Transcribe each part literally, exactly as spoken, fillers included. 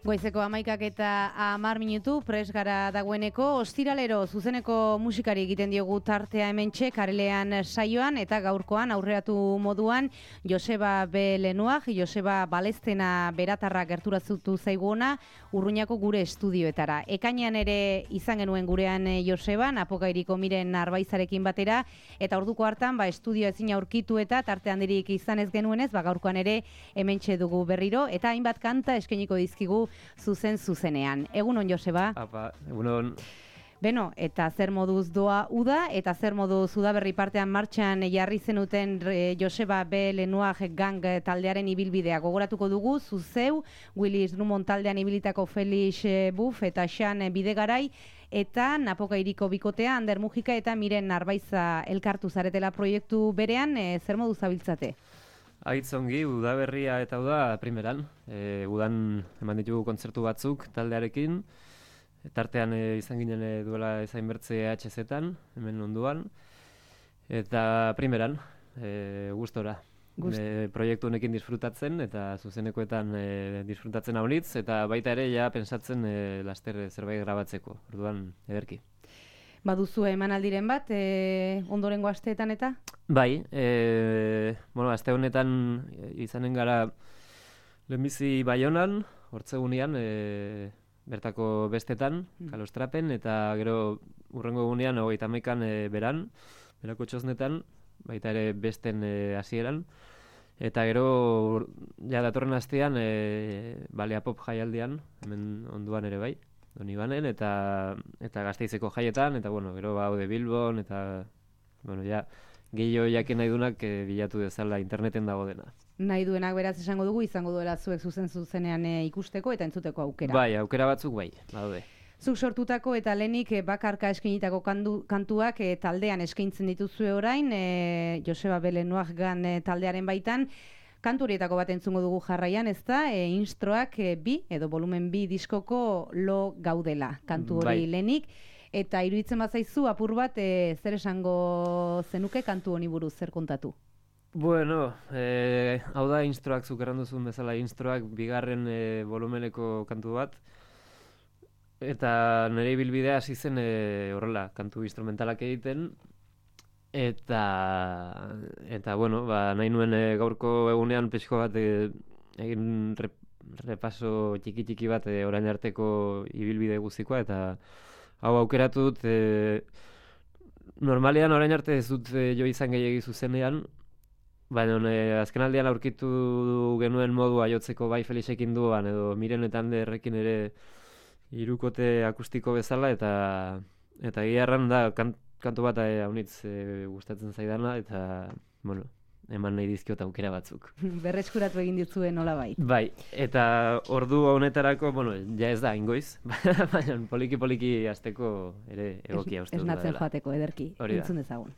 Goizeko amaikak eta amar minutu, pres gara dagoeneko, ostiralero zuzeneko musikari egiten diogu tartea hementxe, karelean saioan, eta gaurkoan aurreatu moduan Joseba B. Lenuag, Joseba Balestena beratarra gerturazutu zaiguona, Urruñako gure estudioetara. Ekainean ere izan genuen gurean Joseba, Napokairiko Miren Arbaizarekin batera, eta orduko hartan, ba, estudio ezin aurkitu eta tarte handirik izan ez genuenez, ba, gaurkoan ere hementxe dugu berriro, eta hainbat kanta eskainiko dizkigu zuzen zuzenean. Egunon, Joseba? Apa, egunon. Beno, eta zer moduz doa uda, eta zer moduz udaberri partean martxan jarri zenuten e, Joseba B. Lenuag gang taldearen ibilbidea. Gogoratuko dugu, zuzeu, Willis Drummond taldean ibilitako Felix Buff eta Xan Bidegarai, eta Napokairiko bikotea, Ander Mujika eta Miren Arbaiza elkartu zaretela proiektu berean, e, zer moduz zabiltzate? Aitzongi, udaberria eta uda primeran. E, udan eman ditugu kontzertu batzuk taldearekin. Tartean e, izan ginen e, duela ezain bertze E H Z-etan, hemen onduan. Eta primeran, e, gustora. Gust. E, proiektu honekin disfrutatzen eta zuzenekoetan e, disfrutatzen haunitz. Eta baita ere ja pensatzen e, laster zerbait grabatzeko. Orduan, ederki. Baduzu emanaldiren bat, e, ondorengo asteetan eta? Bai, e, bueno, aste honetan izanen gara lehenbizi Baionan, hortzegunean, e, bertako bestetan, mm. Kalostrapen, eta gero urrengo egunean, hogeita hamaikan e, beran, berako txosnetan, baita ere besten e, hasieran, eta gero ja datorren astean, e, Balea Pop jaialdian, hemen onduan ere bai, Donibanen, eta eta Gasteizeko jaietan, eta bueno, gero baude Bilbon, eta bueno, ja, gehiago jakin nahi dunak e, bilatu dezala interneten dago dena. Nahi duenak beraz esango dugu, izango duela zuek zuzen zuzenean e, ikusteko eta entzuteko aukera. Bai, aukera batzuk bai, badaude. Zuk sortutako eta lehenik e, bakarka eskainitako kandu, kantuak e, taldean eskaintzen dituzue orain, e, Joseba B. Lenuag gan e, taldearen baitan, kantu horietako bat entzungo dugu jarraian, ez da, e, instroak e, bi, edo volumen bi diskoko lo gaudela, kantu hori bai. lehenik, eta iruditzen bazaizu apur bat e, zer esango zenuke kantu honi buruz zer kontatu? Bueno, e, hau da instroak zuk erranduzun bezala instroak bigarren e, volumeneko kantu bat, eta nire ibilbidea hasi zen e, horrela, kantu instrumentalak egiten, eta eta bueno, ba, nahi nuen e, gaurko egunean pixko bat e, egin rep, repaso txiki-txiki bat e, orain arteko ibilbide guztikoa, eta hau aukeratu dut e, normalean orain arte ez dut e, jo izan gehiagi zuzenean, baina e, azken aldean aurkitu genuen modua jotzeko bai Felixekin duan edo Miren eta Anderrekin ere hirukote akustiko bezala, eta eta egia erran da kant, kantu bat e, haunitz e, gustatzen zaidana, eta bueno, eman nahi dizkiot aukera batzuk. Berreskuratu egin ditzuen nola bai. Bai, eta ordu honetarako, bueno, ja ez da ingoiz, baina poliki-poliki hasteko ere egokia uste dut dela. Esnatzen joateko ederki, entzun dezagun.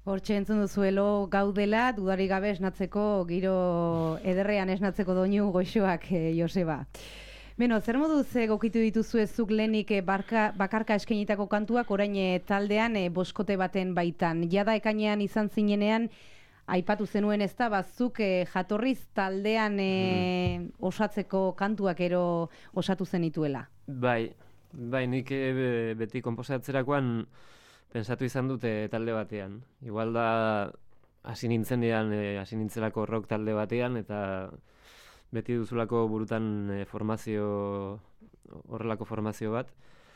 Hortxe entzun duzuelo gaudela, dudari gabe esnatzeko, giro ederrean esnatzeko doinu goxoak, eh, Joseba. Beno, zer moduz egokitu dituzu ezuk lehenik barka, bakarka eskainitako kantuak orain taldean e, boskote baten baitan. Jada ekainean izan zinenean, aipatu zenuen ez da, bazuk e, jatorriz taldean e, mm. osatzeko kantuak ero osatu zenituela. Bai, bai, nik e, beti konposatzerakoan pensatu izan dute talde batean. Igual da, hasi nintzenean, e, hasi nintzelako rock talde batean, eta beti duzulako burutan e, formazio, horrelako formazio bat.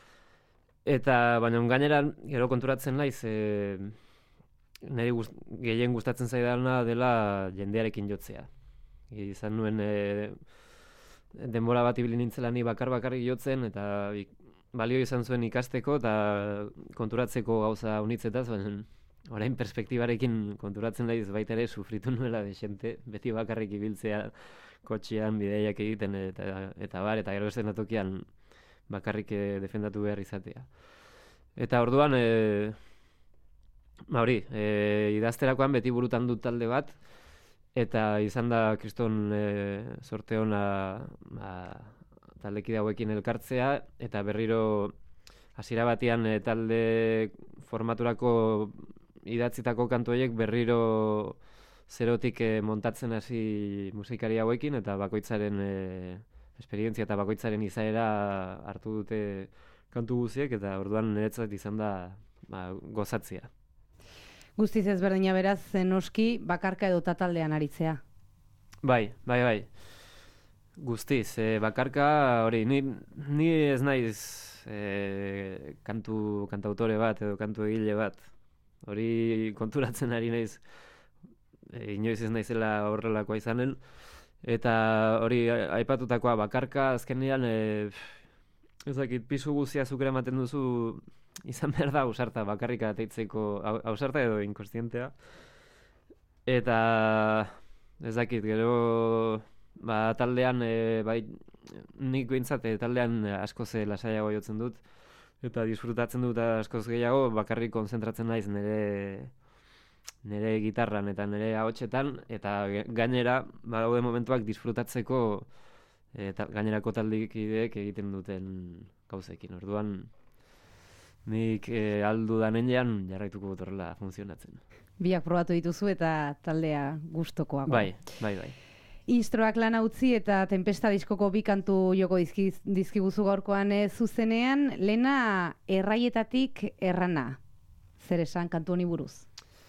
Eta, baina gainera, gero konturatzen naiz, e, niri gust, gehien gustatzen zaidana dela jendearekin jotzea. Izan nuen e, denbora bat ibili nintzela ni bakar-bakarrik jotzen, eta balio izan zuen ikasteko eta konturatzeko gauza unitzetaz, baina orain perspektibarekin konturatzen naiz baita ere sufritu nuela desente, beti bakarrik ibiltzea kotxean bideiak egiten eta, eta bar, eta gero esten atokian bakarrik defendatu behar izatea. Eta orduan, e, ba hori, e, idazterakoan beti burutan dut talde bat, eta izan da kriston e, sorte ona ba, taldekide hauekin elkartzea, eta berriro hasiera batean e, talde formaturako idatzitako kantu horiek berriro zerotik e, montatzen hasi musikari hauekin, eta bakoitzaren e, esperientzia eta bakoitzaren izaera hartu dute kantu guziek, eta orduan niretzat izan da ba, gozatzea. Guztiz ezberdina beraz, noski bakarka edo taldean aritzea. Bai, bai, bai. Guztiz, e, bakarka hori, ni, ni ez naiz e, kantu, kantautore bat edo kantu egile bat. Hori konturatzen ari naiz, e, inoiz ez naizela horrelakoa izanen. Eta hori aipatutakoa bakarka, azkenean, e, ez dakit, pisu guzia zukera ematen duzu, izan behar da ausarta, bakarrika ateitzeko, ausarta edo inkostientea. Eta ez dakit, gero ba, taldean, e, bai, nik behintzat e, taldean askoz lasaiago jotzen dut, eta disfrutatzen dut askoz gehiago, bakarrik konzentratzen naiz nire nire gitarran eta nire ahotsetan, eta gainera, badaude momentuak disfrutatzeko e, ta, gainerako taldekideek egiten duten gauzekin. Orduan, nik e, aldu danean jarraituko dut horrela funtzionatzen. Biak probatu dituzu eta taldea gustokoa. Bai, bai, bai. Instroak lana utzi eta Tempesta diskoko bi kantu joko dizkiz, dizkiguzu gaurkoan e, zuzenean, lehena erraietatik errana. Zer esan kantu honi buruz?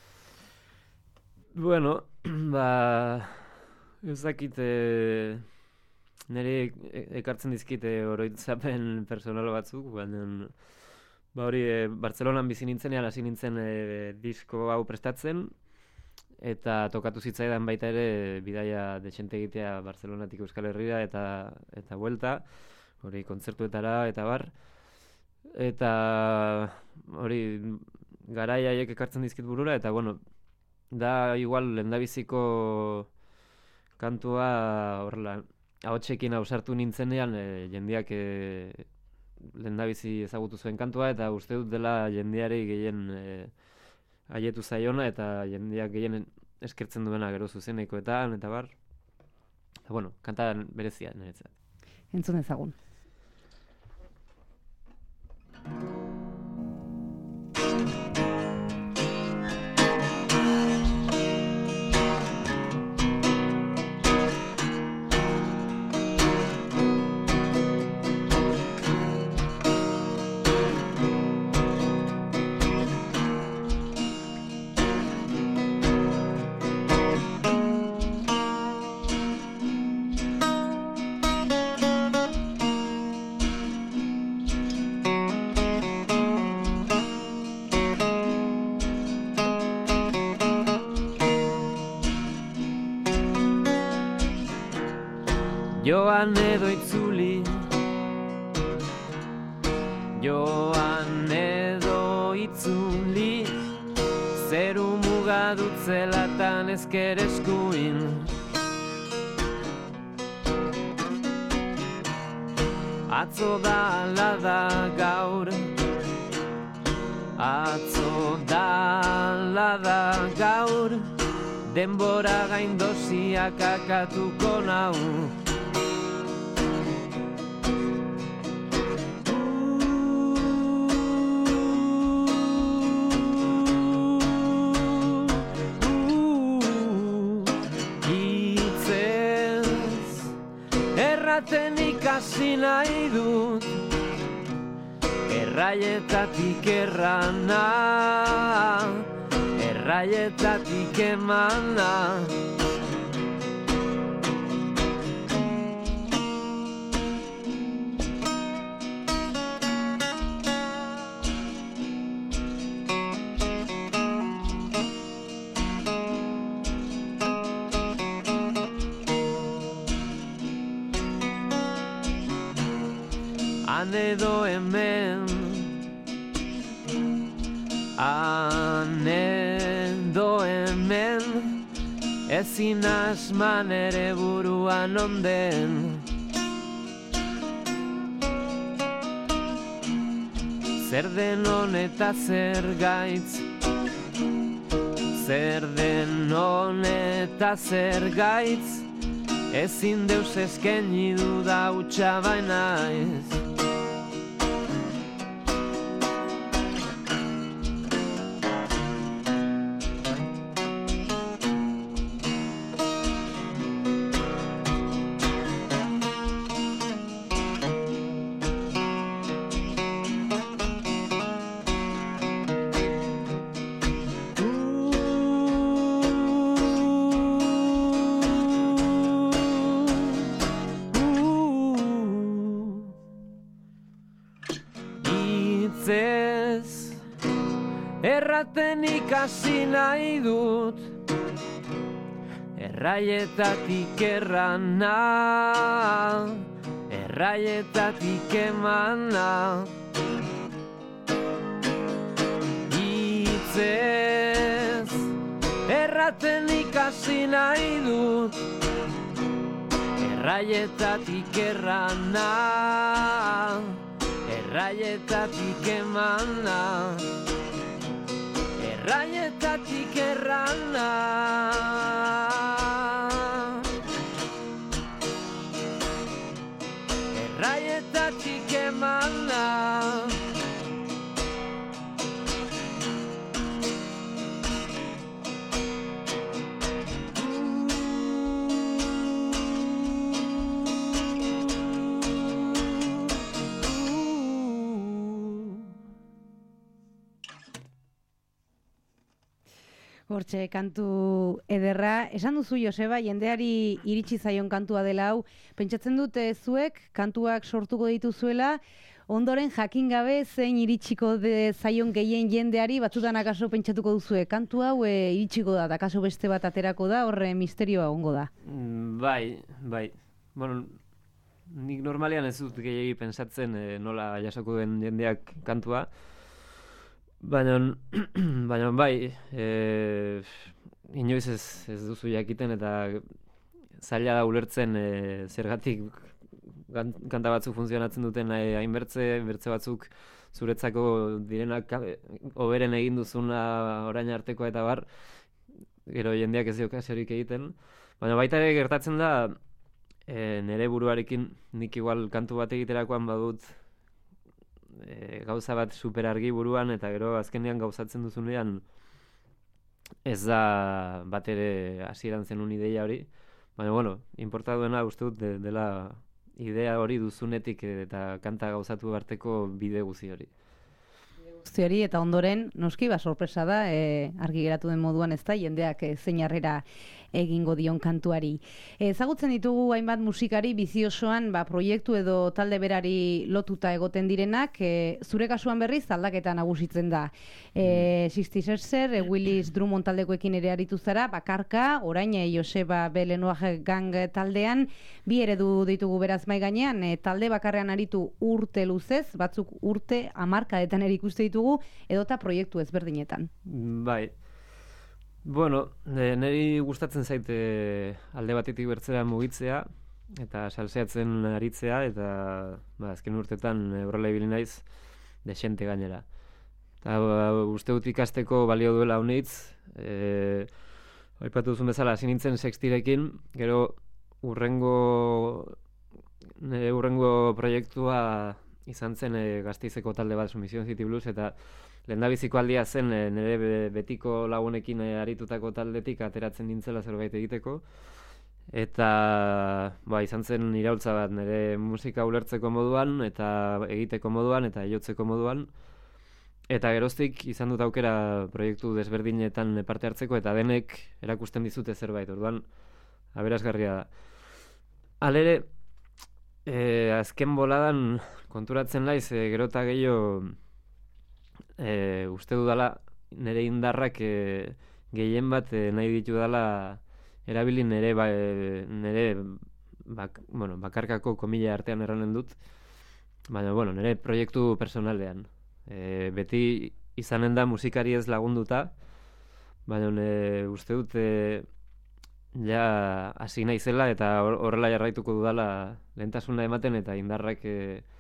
Bueno, ba, ez dakit, e, nire ekartzen dizkite oroitzapen personal batzuk, baina ba hori, e, Bartzelonan bizi nintzenean hasi nintzen e, disko hau prestatzen, eta tokatu zitzaidan baita ere bidaia dezente egitea Bartzelonatik Euskal Herrira eta eta buelta, hori kontzertuetara eta bar. Eta hori garai haiek ekartzen dizkit burura, eta bueno, da igual lehendabiziko kantua horrela, ahotsekin ausartu nintzenean e, jendeak e, lehendabizi ezagutu zuen kantua, eta uste dut dela jendeari gehien e, haietu zaiona, eta jendeak gehien eskertzen duena gero zuzenekoetan, eta bar. Eta bueno, kanta berezia niretzat. Entzun ezagun. Joan edo itzuli, joan edo itzuli, zeru muga dutzelatan ezker eskuin. Atzo da ala da gaur, Atzo dala da gaur, denbora gain dosiak akatuko nau. Erraten ikasi nahi dut, erraietatik errana, erraietatik emana. Han edo hemen, han edo hemen, ezin asman ere buruan onden. Zer den honeta zer gaitz, zer den honeta zer gaitz, ezin deus eskaini duda hutsa bainaiz. Erraten ikasi nahi dut, erraietatik errana, erraietatik emana. Hitzez, erraten ikasi nahi dut, erraietatik errana, erraietatik emana. Erraietatik errana, erraietatik emana. Hortxe, kantu ederra. Esan duzu, Joseba, jendeari iritsi zaion kantua dela hau. Pentsatzen dute zuek, kantuak sortuko dituzuela, ondoren jakin gabe zein iritsiko de zaion gehien jendeari, batzutan akaso pentsatuko duzue. Kantu hau e, iritsiko da, akaso beste bat aterako da, horre misterioa ongo da. Mm, bai, bai. Bueno, nik normalean ez dut gehiagi pensatzen e, nola jasoko den jendeak kantua. Baina, baina bai, e, inoiz ez, ez duzu jakiten eta zaila da ulertzen e, zergatik kanta batzuk funtzionatzen duten e, hainbertze, bertze batzuk zuretzako direnak hoberen egin duzuna orain artekoa eta bar, gero jendeak ez dio kaserik egiten. Baina baita ere gertatzen da, e, nire buruarekin nik igual kantu bat egiterakoan badut, E, gauza bat super argi buruan eta gero azkenean gauzatzen duzunean ez da bat ere hasieran zenun ideia hori, baina bueno, inporta duena uste dut de, dela idea hori duzunetik eta kanta gauzatu arteko bide guzi hori. Guzti hori eta ondoren noski ba sorpresa da, e, argi geratu den moduan ez da jendeak e, zein harrera egingo dion kantuari. Ezagutzen ditugu hainbat musikari bizi osoan ba, proiektu edo talde berari lotuta egoten direnak, e, zure kasuan berriz aldaketa nagusitzen da. E, Sixty Sexer, e, Willis Drummond taldekoekin ere aritu zara, bakarka, orain e, Joseba B. Lenoir Gang taldean, bi eredu ditugu beraz mai gainean, e, talde bakarrean aritu urte luzez, batzuk urte hamarkadetan ere ikuste ditugu, edota proiektu ezberdinetan. Bai. Bueno, e, niri gustatzen zaite alde batetik bertzera mugitzea eta salseatzen aritzea eta ba, azken urtetan horrela ibili naiz desente gainera. Uste dut ikasteko balio duela honitz, e, aipatu duzun bezala, hasi nintzen sextirekin, gero urrengo, nire urrengo proiektua izan zen e, Gasteizeko talde bat, Submission City Blues, eta lehendabiziko aldia zen e, nire be, betiko lagunekin e, aritutako taldetik ateratzen nintzela zerbait egiteko, eta ba, izan zen iraultza bat nire musika ulertzeko moduan, eta egiteko moduan, eta jotzeko moduan. Eta geroztik izan dut aukera proiektu desberdinetan parte hartzeko, eta denek erakusten dizute zerbait, orduan aberasgarria da. Halere, e, azken boladan konturatzen naiz, e, gero eta gehiago e, uste dudala nire indarrak e, gehien bat e, nahi ditu dela erabili nire, ba, e, nire bak, bueno, bakarkako komila artean erranen dut, baina bueno, nire proiektu personalean. E, beti izanen da musikari ez lagunduta, baina e, uste dut e, ja hasi naizela eta horrela jarraituko dudala lehentasuna ematen eta indarrak e,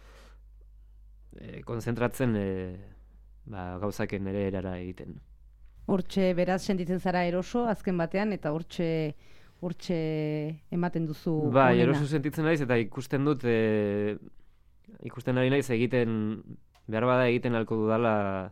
e, konzentratzen e, ba, gauzaken ere erara egiten. Hortxe beraz sentitzen zara eroso azken batean eta hortxe hortxe ematen duzu Ba, onena. eroso sentitzen naiz eta ikusten dut e, ikusten ari naiz egiten behar bada egiten halko dudala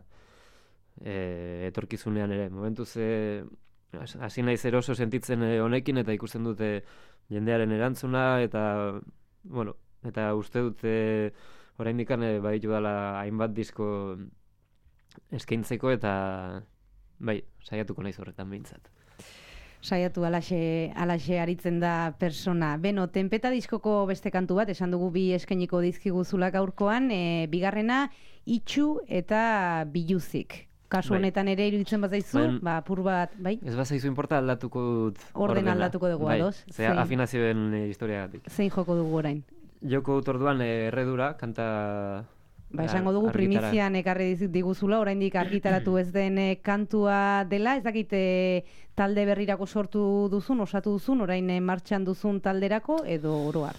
e, etorkizunean ere. Momentuz e, hasi naiz eroso sentitzen e, honekin eta ikusten dute jendearen erantzuna eta bueno, eta uste dute oraindik e, baditu dela hainbat disko eskaintzeko eta bai, saiatuko naiz horretan behintzat. Saiatu alaxe, alaxe aritzen da persona. Beno, Tenpeta diskoko beste kantu bat, esan dugu bi eskainiko dizkiguzula gaurkoan, e, bigarrena Itxu eta Biluzik. Kasu bai. Honetan ere iruditzen bazaizu, Bain, ba, apur bat, bai? Ez bazaizu importa aldatuko dut Orden ordena. aldatuko dugu, bai, ados? Zea, Zein? afinazioen e, historiagatik. Zein joko dugu orain? Joko dut orduan e, erredura, kanta Ba, esango dugu argitara. primizian ekarri diguzula, oraindik argitaratu ez den eh, kantua dela, ez dakit eh, talde berrirako sortu duzun, osatu duzun, orain eh, martxan duzun talderako, edo oroar?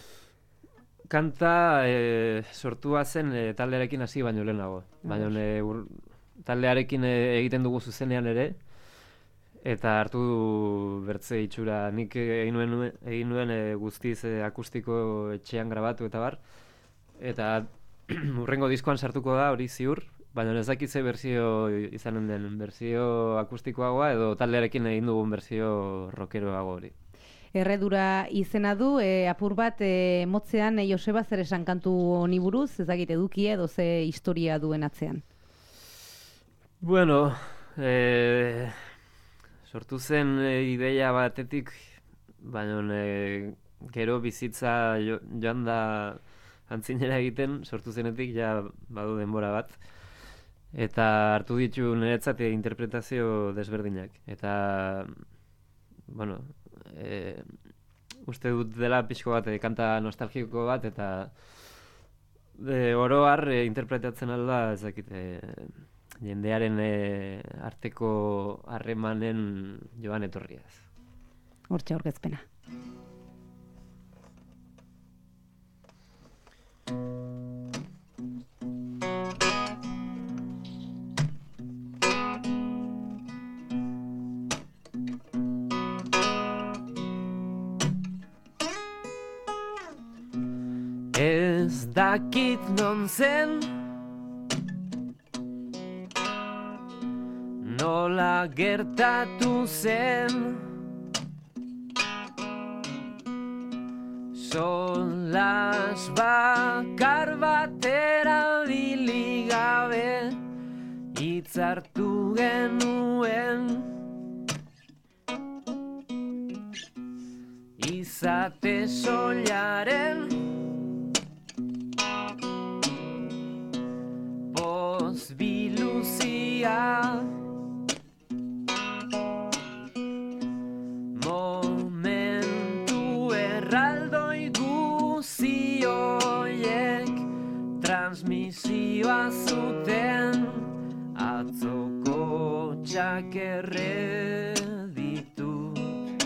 Kanta e, sortua zen e, taldearekin hasi baino lehenago. Baina e, ur, taldearekin e, egiten dugu zuzenean ere, eta hartu du bertze itxura. Nik egin nuen, egin nuen e, guztiz e, akustiko etxean grabatu eta bar, eta urrengo diskoan sartuko da hori ziur, baina ez dakit ze berzio izanen den, berzio akustikoagoa edo taldearekin egin dugun berzio rockeroago hori. Erredura izena du, e, apur bat e, motzean e, Joseba zer esan kantu honi buruz, ez dakit edukia edo ze historia duen atzean. Bueno, e, sortu zen e, ideia batetik, baina e, gero bizitza jo, joan da antzinera egiten, sortu zenetik ja badu denbora bat. Eta hartu ditu niretzat interpretazio desberdinak. Eta, bueno, e, uste dut dela pixko bat, e, kanta nostalgiko bat, eta e, oro har e, interpretatzen alda, ez dakit, e, jendearen e, arteko harremanen joan etorriaz. Hortxe aurkezpena. Ez dakit non zen, nola gertatu zen, solas bakar batera biligabe hitzartu genuen, izate soilaren poz biluzia, momentu erraldoi guzioiek transmisioa zuten, atzoko txakerre ditut,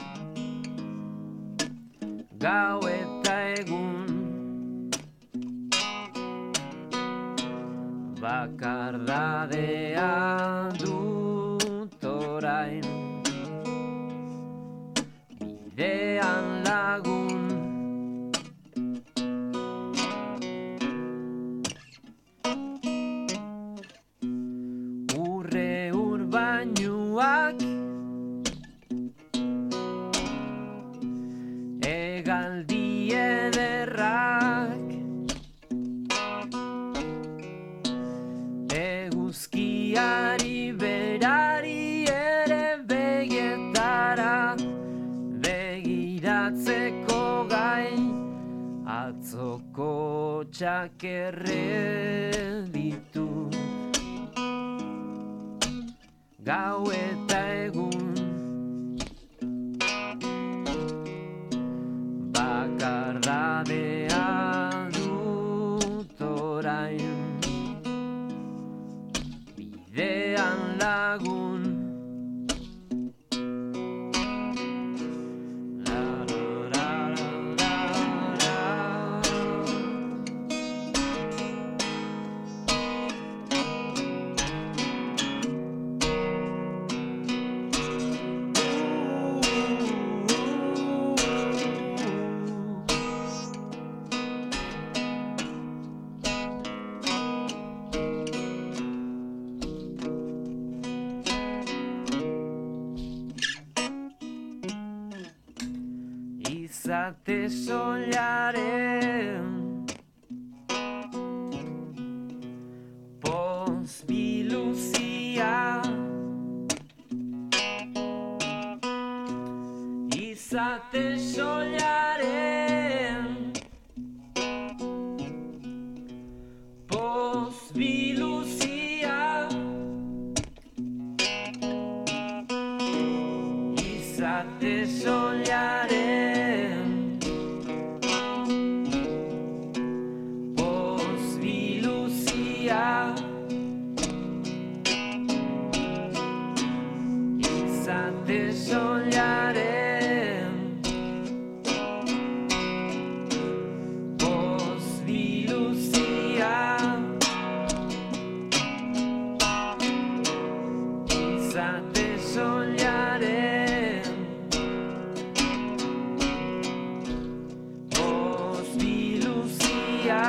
gau eta egun bakar Bakardadea dut orain, bidean lagun. Urre urbainuak egaldi ederrak, eguzkiari berari ere begietara begiratzeko gain, atzoko txakerre ditu gau eta egun. Bakardadea dut orain, bidean lagun. La, la, la, la, la, izate soilaren poz biluzia, izate soilaren poz biluzia, izate soilaren poz biluzia, izate soilaren poz biluzia, izate soilaren poz biluzia,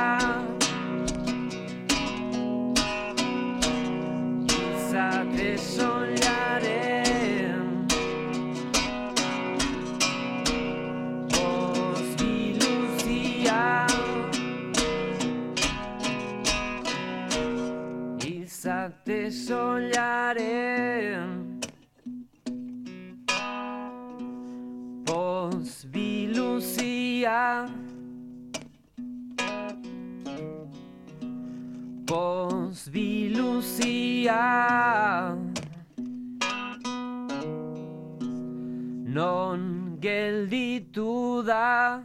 izate soilaren poz biluzia, izate soilaren poz biluzia, poz biluzia, non gelditu da.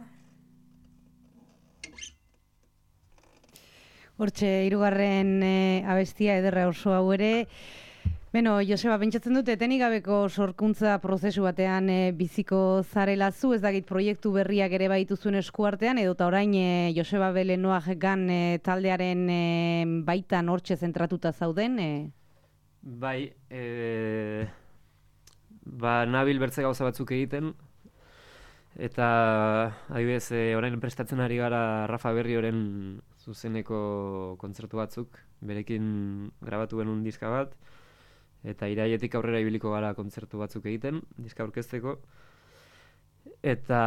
Hortxe, hirugarren e, abestia ederra oso hau ere. Beno, Joseba, pentsatzen dut, etenik gabeko sorkuntza prozesu batean e, biziko zarela zu, ez dakit proiektu berriak ere baituzuen eskuartean, edota orain e, Joseba Belenoak gan e, taldearen e, baitan hortxe zentratuta zauden? E? Bai, e, ba, nabil bertze gauza batzuk egiten, eta adibidez, e, orain prestatzen ari gara Rafa Berrioren zuzeneko kontzertu batzuk, berekin grabatu genuen diska bat, eta iraietik aurrera ibiliko gara kontzertu batzuk egiten, diska aurkezteko. Eta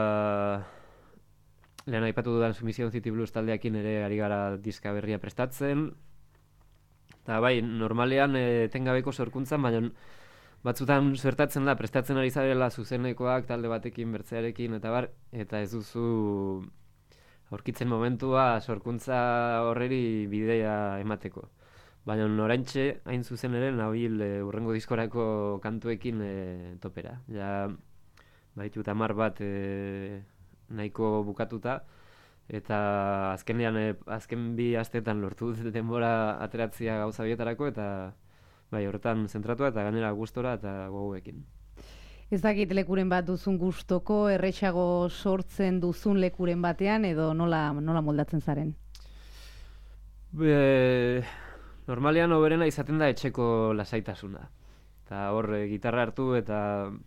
lehen aipatu dudan Submission City Blues taldeakin ere ari gara diska berria prestatzen. Eta bai, normalean etengabeko sorkuntzan, baina batzutan suertatzen da, prestatzen ari zarela zuzenekoak talde batekin, bertzearekin, eta bar, eta ez duzu aurkitzen momentua sorkuntza horreri bidea emateko. Baina oraintxe, hain zuzen ere, nabil e, urrengo diskorako kantuekin e, topera. Ja, baitut hamar bat e, nahiko bukatuta, eta azkenean, e, azken bi astetan lortu dut denbora ateratzia gauza bietarako, eta bai, horretan zentratua eta gainera gustora eta gogoekin. Ez dakit lekuren bat duzun gustoko, errexago sortzen duzun lekuren batean, edo nola, nola moldatzen zaren? Be... Normalean hoberena izaten da etxeko lasaitasuna. Eta hor, e, gitarra hartu eta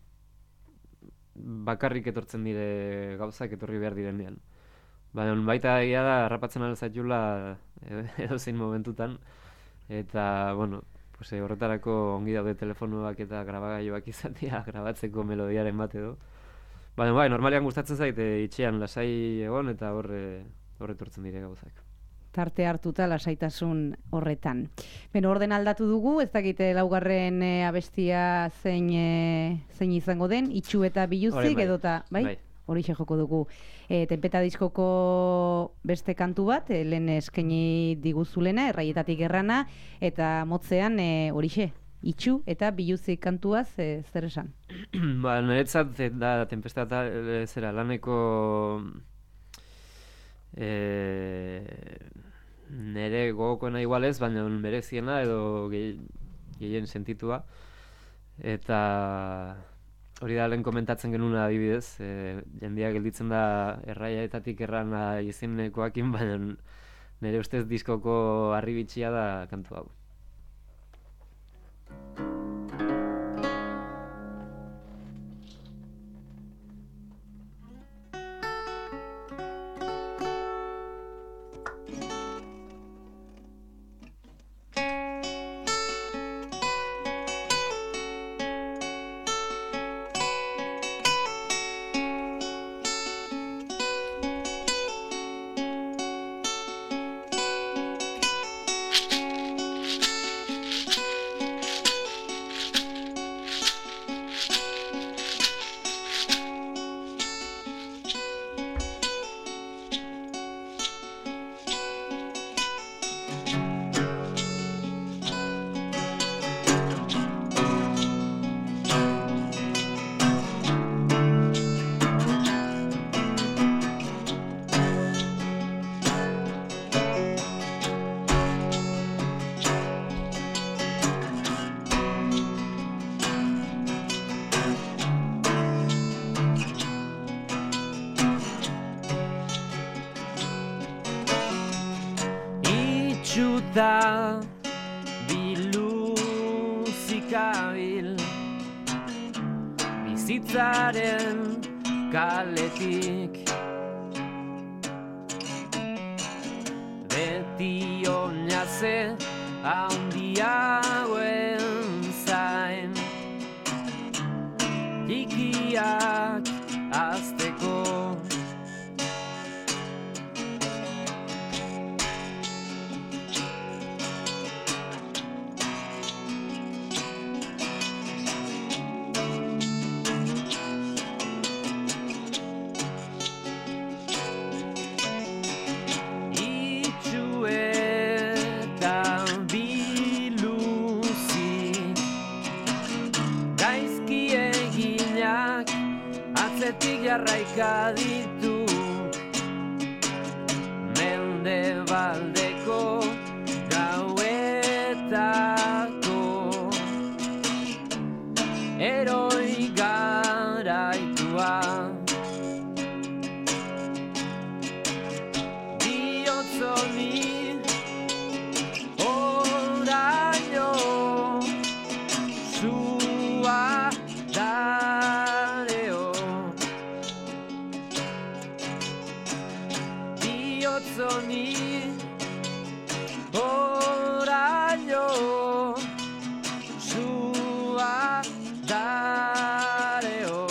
bakarrik etortzen dire gauzak etorri behar direnean. Baina baita egia da, harrapatzen alzaitula edozein momentutan. Eta, bueno, pues, e, horretarako ongi daude telefonoak eta grabagailuak izatea, grabatzeko melodiaren bat edo. Baina bai, normalean gustatzen zaite itxean lasai egon eta horre horre etortzen dire gauzak. Tarte hartuta lasaitasun horretan. Beno, orden aldatu dugu, ez dakite laugarren e, abestia zein e, zein izango den, Itxu eta Biluzik bai. edota, bai? Bai. Horixe joko dugu. E, Tenpeta diskoko beste kantu bat, e, lehen eskaini diguzulena, Erraietatik Errana, eta motzean e, horixe, Itxu eta Biluzik kantuaz e, zer esan? Ba, niretzat e, da Tempesta eta e, zera laneko e, nire gogokoena igual ez, baina bereziena edo gehien sentitua. Eta hori da lehen komentatzen genuna adibidez, e, jendia gelditzen da Erraietatik Errana izenekoakin, baina nire ustez diskoko harribitxia da kantu hau. Da Biluzik abil bizitzaren kaletik beti oinaze handiagoen zain tikiak azteko. Atzetik jarraika ditu Mendebaldeko gauetako heroi garaitua Biotzoni oraino sua Zoni oraino sua dareo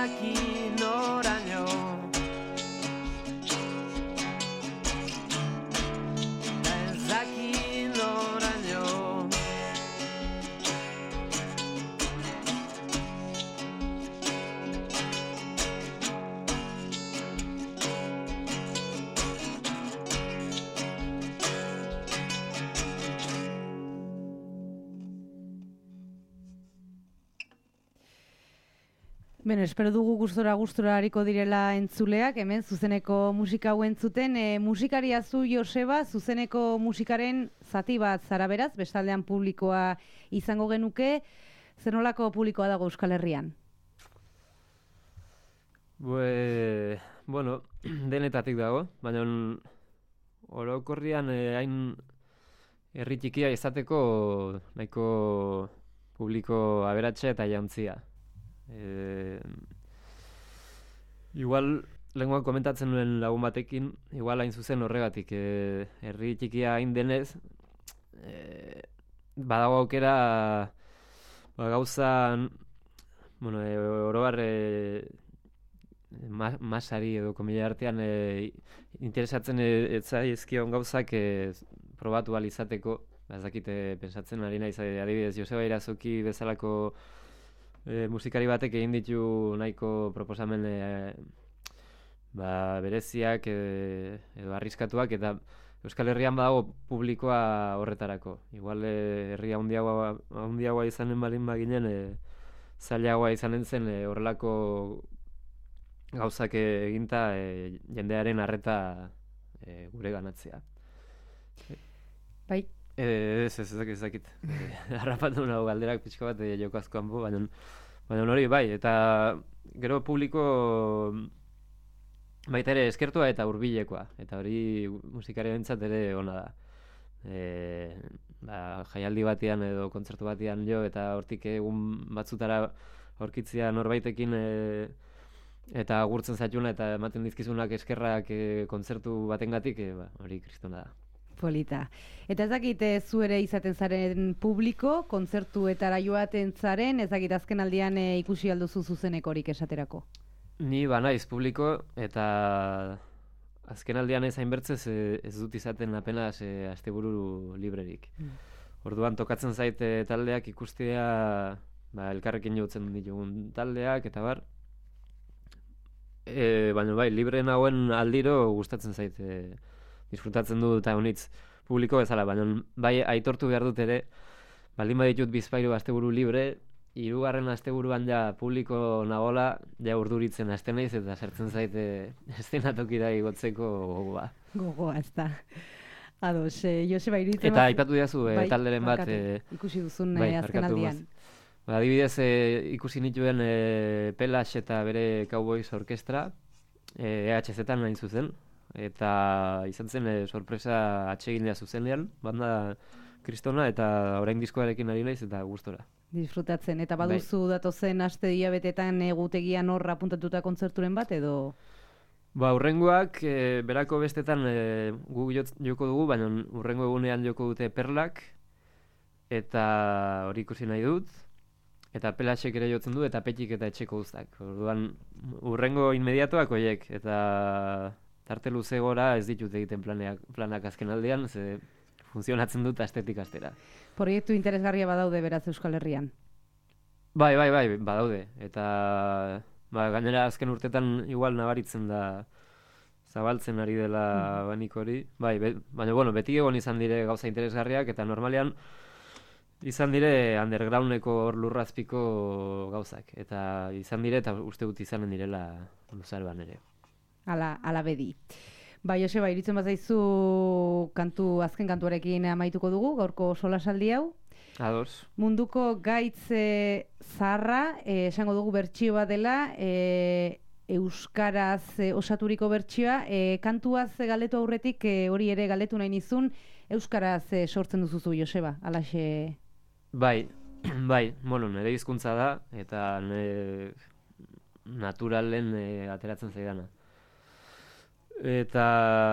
zaki noraino. Da ez zaki noraino. Beno, espero dugu gustora gustora hariko direla entzuleak, hemen zuzeneko musika hau entzuten. E, musikaria zu, Joseba, zuzeneko musikaren zati bat zara beraz, bestaldean publikoa izango genuke. Zer nolako publikoa dago Euskal Herrian? Bue, bueno, denetatik dago, baina orokorrian eh, hain herri txikia izateko nahiko publiko aberatsa eta jantzia. Eh, igual lenguan komentatzen nuen lagun batekin, igual hain zuzen horregatik, eh, herri txikia hain denez, eh, badago aukera ba, gauza, bueno, eh, orobar eh, ma, masari edo komila artean eh, interesatzen eh, etzaizkion gauzak eh, probatu ahal izateko, ba, ez dakite pensatzen ari naiz, eh, adibidez Joseba Irazoki bezalako E, musikari batek egin ditu nahiko proposamen e, ba, bereziak e, edo arriskatuak, eta Euskal Herrian badago publikoa horretarako. Igual e, herria handiagoa handiagoa izanen balin baginen, e, zailagoa izanen zen e, horrelako gauzak eginta e, jendearen arreta e, gure ganatzea. Bai. Ez, ez, ez, ez dakit. Harrapatu nago galderak pixka bat e, joko askoan bu, baina, baina hori bai, eta gero publiko baita ere eskertua eta hurbilekoa, eta hori musikarientzat ere ona da. E, ba, jaialdi batean edo kontzertu batean jo, eta hortik egun batzutara aurkitzea norbaitekin e, eta agurtzen zaituna eta ematen dizkizunak eskerrak e, kontzertu batengatik, e, ba, hori kristona da. Polita. Eta ez dakit zu ere izaten zaren publiko, kontzertuetara joaten zaren, ez dakit azken aldian e, ikusi alduzu zuzenekorik esaterako? Ni ba naiz publiko, eta azken aldian ez hainbertzez e, ez dut izaten apenas e, asteburu librerik. Mm. Orduan tokatzen zaite taldeak ikustea, ba, elkarrekin jotzen ditugun taldeak, eta bar. E, baina bai, libre nagoen aldiro gustatzen zaite, disfrutatzen du eta honitz publiko bezala, baina bai aitortu behar dut ere, baldin baditut bizpairu asteburu libre, hirugarren asteburuan ja publiko nagola, ja urduritzen hasten naiz eta sartzen zaite eszenatokira igotzeko gogoa. Gogoa, ez da. Ados, eh, Joseba iruditzen... Eta aipatu diazu eh, bai, talderen bat... Eh, ikusi duzun bai, eh, azken aldian. Ba, adibidez, eh, ikusi nituen eh, Pelash eta bere Cowboys Orkestra, eh, E H Z-an nahin zuzen, eta izan zen e, sorpresa atsegina zuzenean, banda kristona, eta orain diskoarekin ari naiz eta gustora. Disfrutatzen, eta baduzu bai. Datozen aste diabetetan egutegian horra apuntatuta kontzerturen bat, edo? Ba, urrengoak, e, berako bestetan e, gu joko dugu, baina urrengo egunean joko dute Perlak, eta hori ikusi nahi dut, eta Pelasek ere jotzen du, eta Petik eta Etxeko Uztak. Orduan, urrengo inmediatoak horiek, eta tarte luze gora ez ditut egiten planeak, planak azken aldean, ze funtzionatzen dut astetik astera. Proiektu interesgarria badaude beraz Euskal Herrian? Bai, bai, bai, badaude. Eta ba, gainera azken urtetan igual nabaritzen da zabaltzen ari dela mm. banik hori. Bai, be, baina bueno, beti egon izan dire gauza interesgarriak, eta normalean izan dire undergroundeko hor lurrazpiko gauzak. Eta izan dire, eta uste dut izanen direla luzaroan ere. Ala, ala bedi. Ba, Joseba, iritzen bazaizu kantu, azken kantuarekin amaituko dugu, gaurko solasaldi hau. Ados. Munduko gaitz e, zaharra, e, esango dugu bertsio bat dela, e, euskaraz e, osaturiko bertsioa, e, kantuaz galdetu aurretik e, hori ere galdetu nahi nizun, euskaraz e, sortzen duzuzu, Joseba, alaxe... Bai, bai, bueno, nire hizkuntza da, eta nire naturalen e, ateratzen zaidana. Eta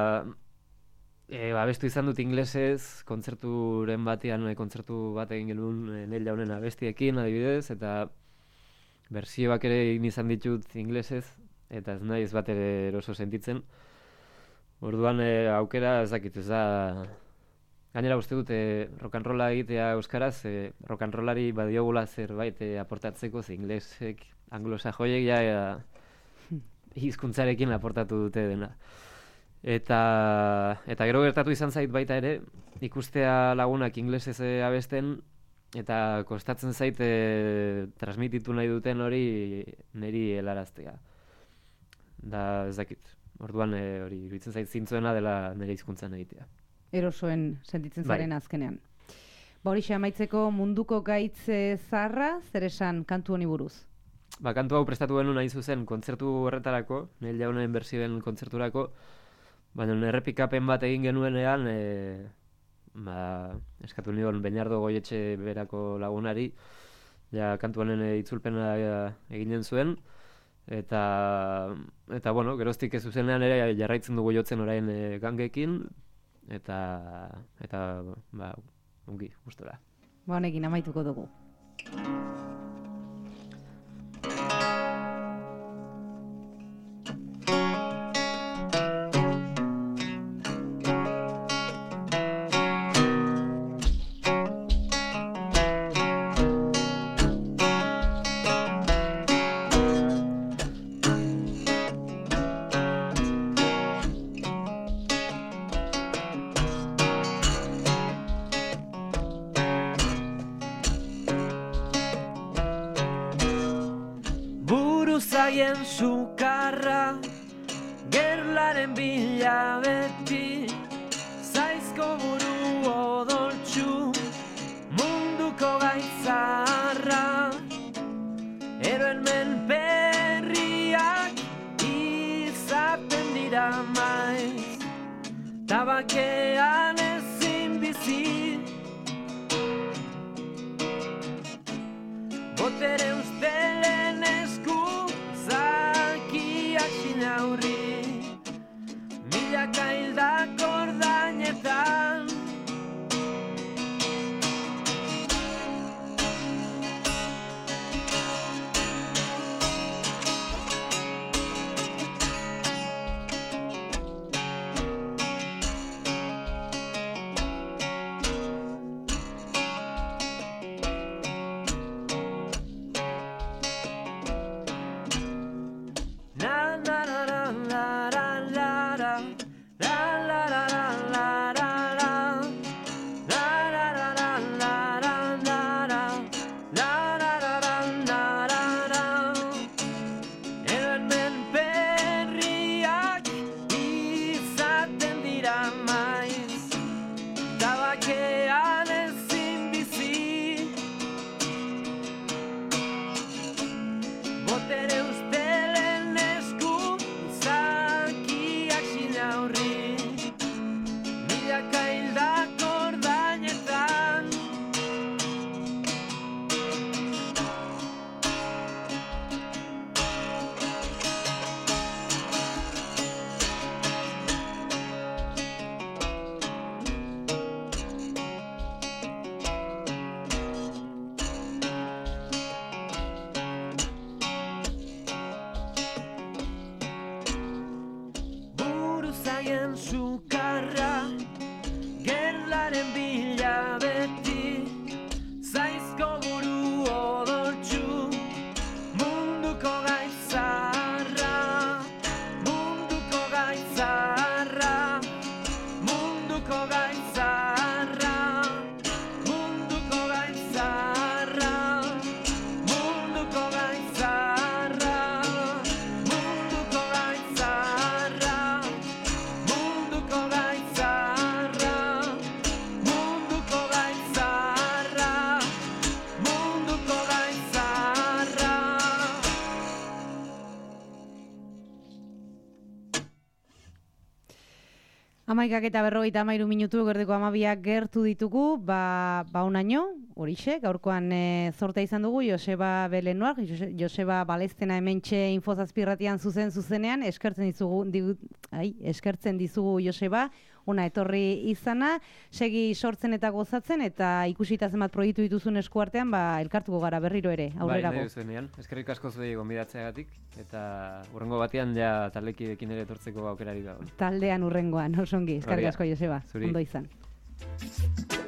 e, abestu izan dut inglesez, kontzerturen batean, kontzertu bat egin genuen e, Neil Jaunen abestiekin, adibidez, eta bersioak ere egin izan ditut inglesez, eta ez naiz bat ere eroso sentitzen. Orduan e, aukera ez dakit, ez da... Gainera uste dut e, rock and rolla egitea euskaraz, e, rock and rollari badiogula zerbait e, aportatzeko, ze inglesek, anglosajoiek ja e, hizkuntzarekin aportatu dute dena. Eta, eta gero gertatu izan zait baita ere, ikustea lagunak inglesez e, abesten, eta kostatzen zait e, transmititu nahi duten hori niri helaraztea. Da ez dakit, orduan e, hori iruditzen zait zintzuena dela nire hizkuntzan egitea. Erosoen sentitzen zaren Bai. azkenean. Ba hori amaitzeko munduko gaitz zarra, zer esan kantu honi buruz? Ba, kantu hau prestatu genuen nahi zuzen kontzertu horretarako, Neil Jaunen bersioen kontzerturako, baina errepikapen bat egin genuenean, e, ba, eskatu nion Beñardo Goietxe berako lagunari, ja kantu honen e, itzulpena e, eginen zuen, eta, eta bueno, geroztik ez zuzenean ere jarraitzen dugu jotzen orain e, gangekin, eta, eta ba, ongi, gustora. Ba, honekin amaituko dugu. Zaien sukarra, gerlaren bila beti, zaizko buru odoltsu, munduko gaitzarra, eroen menperriak izaten dira maiz, tabakean ezin bizi, botere ustelen esku, zakiak sinaurri, milaka hildak ordainetan. Sukarra, gerlaren bila beti, zaizko buru odoltsu, munduko gaitzarra, munduko gaitzarra, munduko gaitzarra, munduko gaitzarra, munduko gaitzarra, munduko gaitzarra. Munduko gaitzarra, munduko gaitzarra, munduko gaitzarra. Amaikak eta berrogeita hamairu minutu gerdeko amabiak gertu ditugu, ba, ba unaino, horixe, gaurkoan e, zortea izan dugu, Joseba Belenoak, Jose, Joseba Balestena hementxe Infozazpirratian zuzen zuzenean, eskertzen dizugu, digu, ai, eskertzen dizugu Joseba, ona etorri izana, segi sortzen eta gozatzen, eta ikusita zenbat proiektu dituzun eskuartean, ba, elkartuko gara berriro ere, aurrerago. Bai, nahi duzuenean, eskerrik asko zuei gonbidatzeagatik, eta hurrengo batean ja taldekidekin ere etortzeko aukerari dago. Taldean hurrengoan, osongi, eskerrik asko Joseba, ondo izan.